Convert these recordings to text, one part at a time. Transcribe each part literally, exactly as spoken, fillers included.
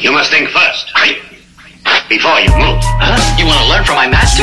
You must think first, before you move. Huh? You want to learn from my master?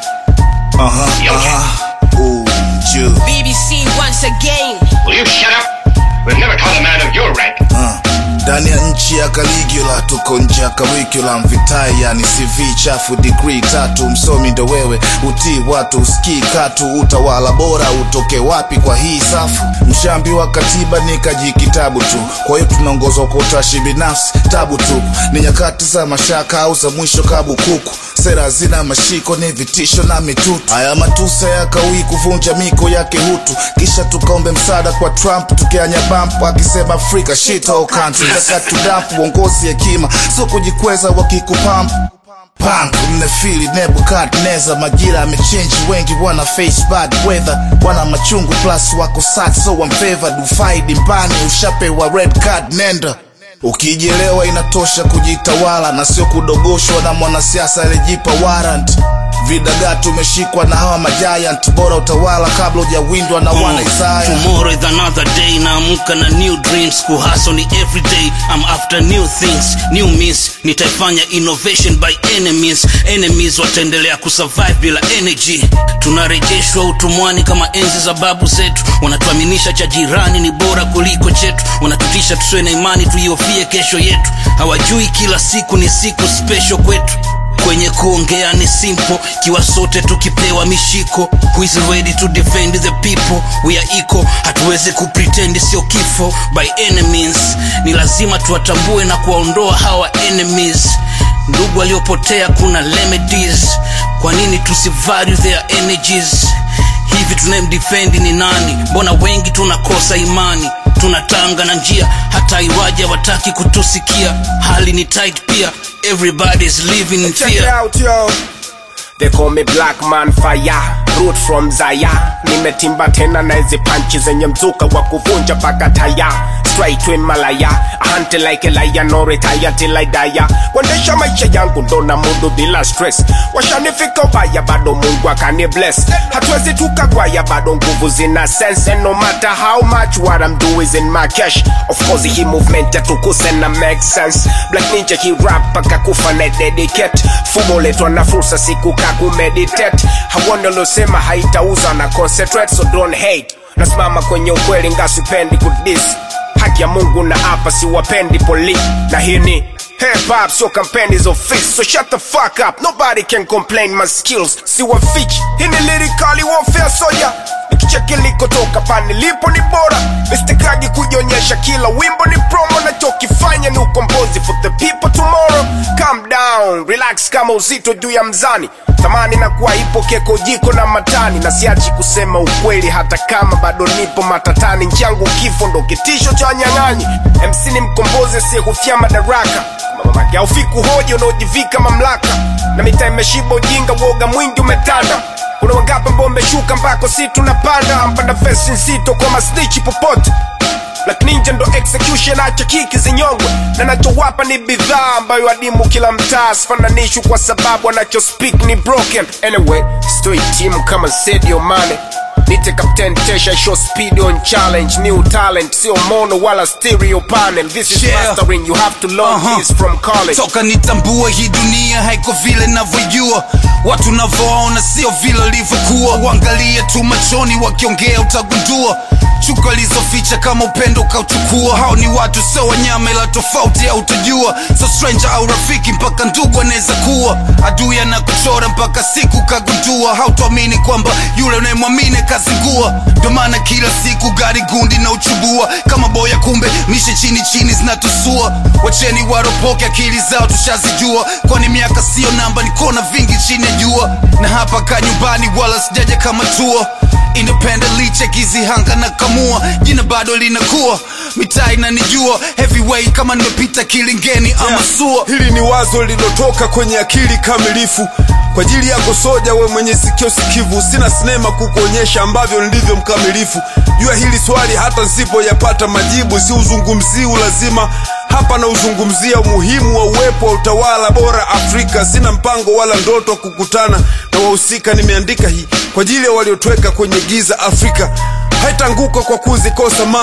Yeah. Uh-huh, uh-huh. Ooh, yeah. B B C once again. Will you shut up? We've never caught a man of your rank. Uh. Ndani ya nchi ya Caligula, tuko nje ya curriculum vitai, yani C V chafu, degree tatu, msomi ndo wewe, utii watu, usikii katu, utawala bora utoke wapi kwa hii safu? Mshambi wa katiba nikaji kitabu tu, kwa hiyo tunaongozwa kwa utashi binafsi, tabu tu, ni nyakati za mashaka au za mwisho kabu kuku, sera zina mashiko ni vitisho na mitutu, haya matusa ya kawi kuvunja miko yake hutu, kisha tukaombe msaada kwa Trump, tukianya bump, akisema Africa shit all countries. Saka tudampu uongozi hekima, so kujikweza wakikupampu punk, mnefili Nebuchadnezzar, majira amechange, wengi wana face bad weather, wana machungu plus wako sad, so I'm favored, ufaidi mbani, ushapewa red card, nenda ukijelewa, inatosha kujitawala na sio kudogoshwa na mwanasiasa alijipa warrant. Vidaga tumeshikwa na hawa majiant, bora utawala kabla hujawindwa na wana Isaiah. Tomorrow is another day, naamka na new dreams, kuhustle ni everyday, I'm after new things, new means, nitaifanya innovation by enemies, enemies wataendelea kusurvive bila energy. Tunarejeshwa utumwani kama enzi za babu zetu, wanatuaminisha cha jirani ni bora kuliko chetu, wanatutisha tusiwe na imani tuiofie kesho yetu, hawajui kila siku ni siku special kwetu. Kwenye kuongea ni simple, kiwa sote tukipewa mishiko, who is ready to defend the people, we are equal, hatuwezi kupretend sio kifo. By enemies, ni lazima tuwatambue na kuwaondoa hawa enemies. Ndugu waliopotea kuna remedies, kwa nini tusivalue their energies? Hivi tunayemdefend ni nani? Mbona wengi tunakosa imani, tunatanga na njia, hata iwaja wataki kutusikia, hali ni tight pia, everybody's living in fear. Check it out, yo. They call me Black Man Fire, root from Zaya. Nimetimba tena na hizi punches zenye mzuka wa kuvunja paka taya, straight to Himalaya, I hunt like a lion, no retire till I die. Kuendesha maisha yangu ndo na mudu bila stress, washanifika ubaya bado Mungu akani bless, hatuwezi tukagwaya bado nguvu zina sense, and no matter how much what I'm doing is in my cash, of course hii movement ya tukuse na make sense. Black Ninja hii rap paka kufa na dedicate, fumo letwa na fursa siku kaku meditate, hawanda lo sema haitauza na concentrate, so don't hate, nasimama kwenye ukweli ngasipendi kudis, haki ya Mungu na hapa si wapendi poli, na hii ni hip hop so campaign is office, so shut the fuck up, nobody can complain my skills, si wafichi, hii ni lyrically warfare, so yeah, nikicheki liko toka pani lipo ni bora, mistekagi kujionyesha kila wimbo ni promo, na chokifanya ni ukombozi for the people tomorrow. Calm down, relax kama uzito juu ya mzani, thamani na kuwa ipo keko jiko na matani, na siachi kusema ukweli hata kama bado nipo matatani, nchangu kifo ndo kitisho cha nyang'anyi, M C ni mkombozi siye hufia madaraka, mamake haufiku hoji unaojivika mamlaka, na mita imeshiba ujinga woga mwingi umetanda, kuna wangapa mbao umeshuka mpako si tunapanda, mpanda fesi nsito kwa masnichi popote. Black Ninja ndo execution, acha kiki zinyongwe, na nachowapa ni bidhaa ambayo adimu kila mtaa, sifananishwi kwa sababu anacho speak ni broken. Anyway, stoi team kama Sadio Mane, nite Captain Tesha, show speed on challenge, new talent, sio mono wala stereo panel, this is yeah. Mastering, you have to learn uh-huh. This from college. Toka nitambua hii dunia haiko vile navyojua, watu navyoona sio vile livyokuwa, uangalie tu machoni wakiongea utagundua, chuka lizoficha kama upendo kauchukua, hao ni watu sio wanyama ila tofauti au utajua, so stranger au rafiki mpaka ndugu anaweza kuwa, adui anakuchora mpaka siku kagundua, hautuamini kwamba yule unayemwamini kazingua, ndo maana kila siku gari gundi na uchubua, kama boya kumbe mishe chini chini zinatusua, wacheni waropoke akili zao tushazijua, kwani miaka sio namba ni kona vingi chini ya jua, na hapa ka nyumbani wala sijaje kama tua, independently check hizi hanga na kamua, jina bado linakuwa, mitaa inanijua, heavyweight kama nimepita Kilingeni ama yeah. Sua, hili ni wazo lilotoka kwenye akili kamilifu, kwa ajili yako soja we mwenye sikio sikivu, sina sinema kukuonyesha ambavyo nilivyo mkamilifu, jua hili swali hata nsipo yapata majibu, si uzungumzi ulazima hapa na uzungumzia umuhimu wa uwepo wa utawala bora Afrika, sina mpango wala ndoto kukutana na wahusika, nimeandika hii kwa ajili ya waliotweka kwenye giza Afrika, haitanguka kwa kuzikosa mali,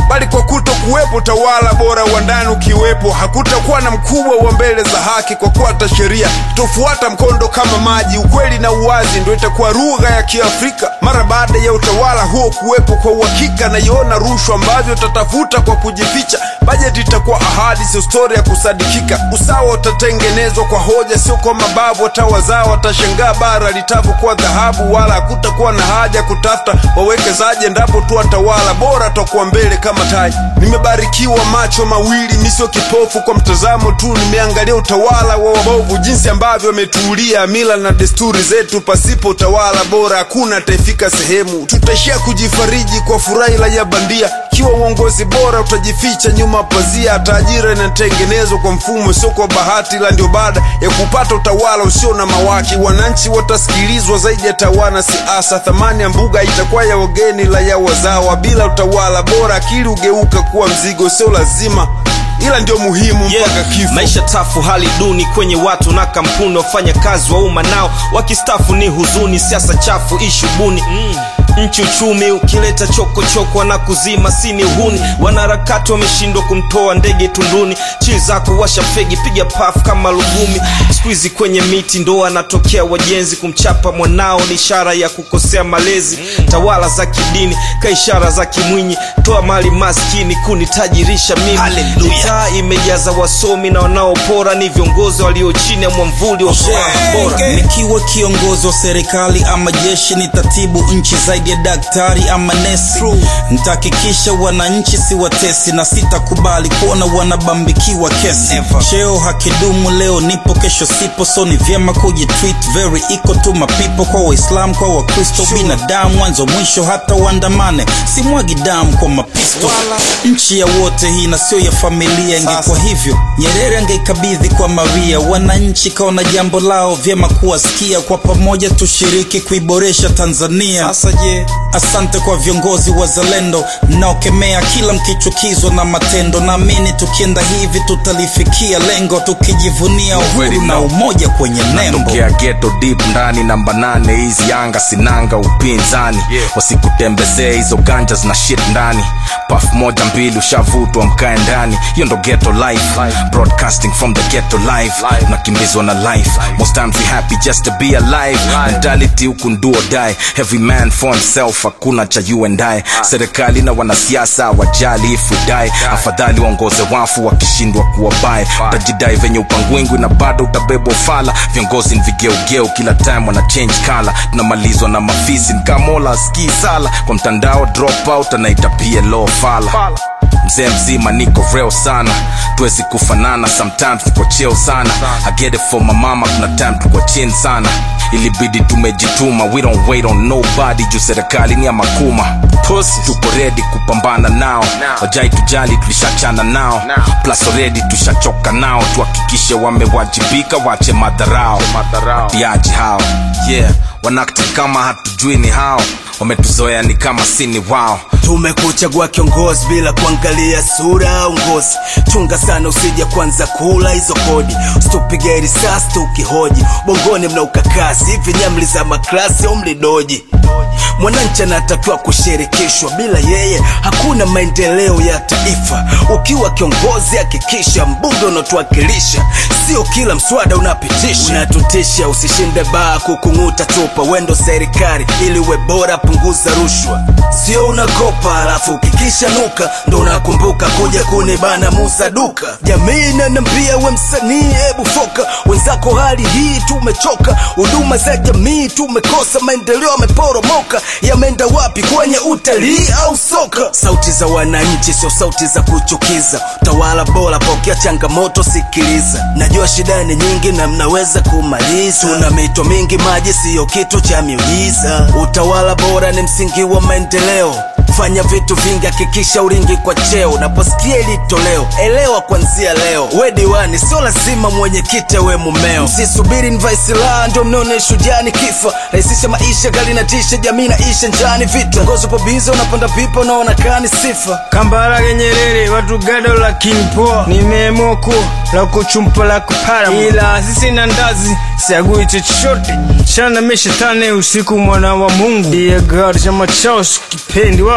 bali kwa kuto kuwepo utawala bora wa ndani ukiwepo, hakutakuwa na mkubwa wa mbele za haki kwa kuata sheria tofuata mkondo kama maji. Ukweli na uwazi ndio itakuwa lugha ya Kiafrika mara baada ya utawala huo kuwepo kwa uhakika. Na iona rushwa ambavyo tatafuta kwa kujificha, bajeti itakuwa ahadi sio story ya kusadikika. Usawa utatengenezwa kwa hoja sio kwa mabavu, watawazao watashangaa bara litavyokuwa dhahabu, wala hakutakuwa na haja kutafuta wawekezaji endapo tu watawala bora tutakuwa mbele kama taji. Nimebarikiwa macho mawili, mimi sio kipofu, kwa mtazamo tu nimeangalia utawala wa wabovu jinsi ambavyo wametuulia mila na desturi zetu. Pasipo utawala bora hakuna taifika sehemu, tutaishia kujifariji kwa furaha ya bandia. Kiwa uongozi bora utajificha nyuma pazia, tajira inatengenezwa kwa mfumo sio kwa bahati. La ndio baada ya kupata utawala usio na mawaki, wananchi watasikilizwa zaidi ya tawana siasa. Thamani ya mbuga itakuwa ya wageni la ya wazawa. Bila utawala bora akili ugeuka kuwa mzigo, sio lazima ila ndio muhimu mpaka yeah. Kifo. Maisha tafu, hali duni kwenye watu na kampuni, wafanya kazi wa umma nao wakistafu ni huzuni, siasa chafu ishu buni mm. Nchi uchumi ukileta choko choko na kuzima sini uhuni, wanaharakati wameshindwa kumtoa ndege tunduni. Chii zako washa fegi piga pafu kama lugumi, squeezy kwenye miti ndo anatokea wajenzi. Kumchapa mwanao ni ishara ya kukosea malezi, tawala za kidini ka ishara za kimwinyi, toa mali maskini kunitajirisha mimi. Mitaa imejaza wasomi na wanaopora, ni viongozi walio chini ya mwamvuli wa bora. Nikiwa kiongozi wa serikali ama jeshi, nitatibu nchi zaidi ya daktari ama nesi. Nitahakikisha wananchi si watesi, na sitakubali kuona wanabambikiwa kesi. Cheo hakidumu, leo nipo kesho sipo, so ni vyema kujitreat very equal to my people. Kwa Waislamu kwa Wakristo, binadamu mwanzo mwisho, hata waandamane simwagi damu kwa mapisto. Nchi ya wote hii na sio ya familia, ingekuwa hivyo Nyerere angeikabidhi kwa Maria. Wananchi kaona jambo lao vyema kuwasikia, kwa pamoja tushiriki kuiboresha Tanzania. Sasa je, asante kwa viongozi wazalendo mnaokemea kila mkichukizwa na matendo. Naamini tukienda hivi tutalifikia lengo, tukijivunia uhuru na umoja kwenye nembo. Natokea ghetto deep ndani namba nane, hizi yanga sinanga upinzani yeah. Wasikutembezee hizo ganjas na shit ndani, puff moja mbili ushavutwa mkae ndani. Hiyo ndo ghetto life, broadcasting from the ghetto life. Nakimbizwa na life, most times we happy just to be alive. Mentality huku do or die, every man for himself, hakuna cha you and I. Serikali na wanasiasa wajali if we die, afadhali waongoze wafu wakishindwa kuwabai. Utajidai venye upangwingu na bado utabebwa fala. Viongozi ni vigeugeu kila time wana change color. Tunamalizwa na mafisi nikamola ski sala, kwa mtandao drop out anaita P L O fala. Mzee mzima niko real sana, tuwezi kufanana, sometimes tuko chill sana. I get it for my mama, kuna time tuko chin sana. Ilibidi tumejituma, we don't wait on nobody, juu serikali ni ya makuma. Pussy, tuko ready kupambana nao, wajai tujali tulishachana nao. Plus already tushachoka nao, tuhakikishe wamewajibika, wache madharao. Atiaji hao, yeah, wanakti kama hatujui ni hao, wametuzoea ni kama sini wao. Tumekuchagua kiongozi bila kuangalia sura au ngozi. Chunga sana usije kwanza kula hizo kodi, usitupige risasi tukihoji. Bongoni mna ukakasi hivi nyamli za maklasi au mlidoji. Mwananchi anatakiwa kushirikishwa, bila yeye hakuna maendeleo ya taifa. Ukiwa kiongozi hakikisha mbunge unatuwakilisha, sio kila mswada unapitisha. Unatutisha usishinde baa kukunguta tupa, wendo serikali ili we bora punguza rushwa. Sio unakopa alafu kikisha nuka ndo unakumbuka kuja kunibana Musa duka. Jamii inaniambia we msanii hebu foka, wenzako hali hii tumechoka. Huduma za jamii tumekosa, maendeleo yameporomoka. Yameenda wapi, kwenye utalii au soka? Sauti za wananchi sio sauti za kuchukiza. Utawala bora pokea changamoto sikiliza. Najua shida ni nyingi na mnaweza kumaliza. Tuna mito mingi maji sio kitu cha miujiza. Utawala bora ni msingi wa maendeleo. Fanya vitu vingi hakikisha uringi kwa cheo. Unaposikia ili toleo elewa kwanzia leo. We diwani sio lazima mwenye kite we mumeo. Msisubiri nvaisi la ndio mnone shujani kifa. Rahisisha maisha gali na tisha jamii na isha njani vita. Ngozo po bizo unapanda pipa unaona kani sifa. Kambara Nyerere watu gado lakini poa. Nimemoko la kuchumpa la kupara, ila sisi na ndazi siagui chochote. Chana meshetane usiku mwana wa Mungu. Diye God chama chao kipendi wapi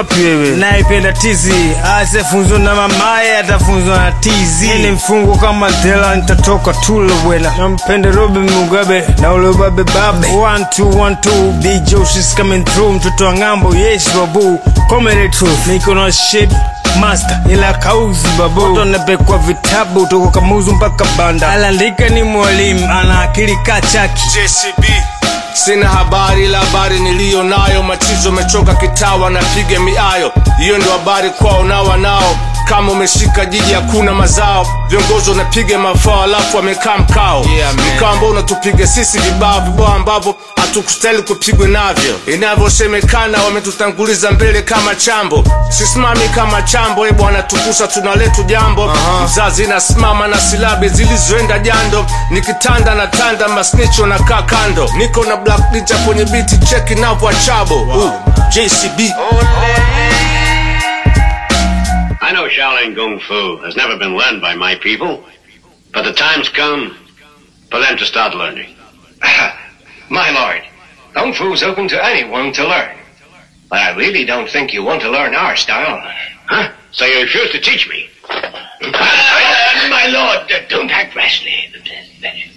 wapi wewe? Naipenda tizi, asifunzwa na mamaye atafunzwa na tizi. Ni mfungo kama Dela, nitatoka tulo bwela. Nampenda Robin Mugabe na ule babe babe. One two one two, B Joe she's coming through. Mtoto wa ngambo, yes babu. Comedy truth, niko na shit master ila kauzi babu. Watu wanapekwa vitabu toko Kamuzu mpaka Banda. Alandika ni mwalimu, ana akili kachaki. J C B sina habari ila habari niliyo nayo. Machizo mechoka kitawa na pige miayo. Hiyo ndo habari kwao na wanao. Kama umeshika jiji hakuna mazao. Viongozi wanapiga mafao alafu wamekaa mkao. Yeah, mkao ambao unatupige sisi vibao vibao ambavyo hatukustahili kupigwe navyo. Inavyosemekana wametutanguliza mbele kama chambo. Sisimami kama chambo, e bwana tukusa tunaletu jambo. uh-huh. Mzazi nasimama na silabi zilizoenda jando. Nikitanda na tanda masnicho na kaa kando. Niko na Black Ninja kwenye biti cheki navyo achabo. wow. J C B I know Shaolin Kung Fu has never been learned by my people, but the time's come for them to start learning. My lord, Kung Fu's open to anyone to learn. But I really don't think you want to learn our style. Huh? So you refuse to teach me? uh, my lord, don't act rashly.